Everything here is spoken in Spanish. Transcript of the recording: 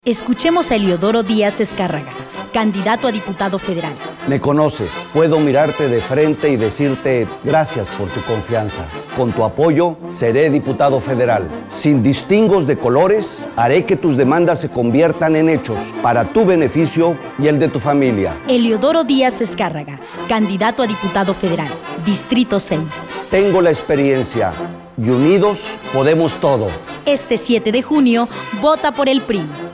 Escuchemos a Eliodoro Díaz Escárraga, candidato a diputado federal. Me conoces, puedo mirarte de frente y decirte gracias por tu confianza. Con tu apoyo, seré diputado federal. Sin distingos de colores, haré que tus demandas se conviertan en hechos para tu beneficio y el de tu familia. Eliodoro Díaz Escárraga, candidato a diputado federal, Distrito 6. Tengo la experiencia y unidos podemos todo. Este 7 de junio, vota por el PRI.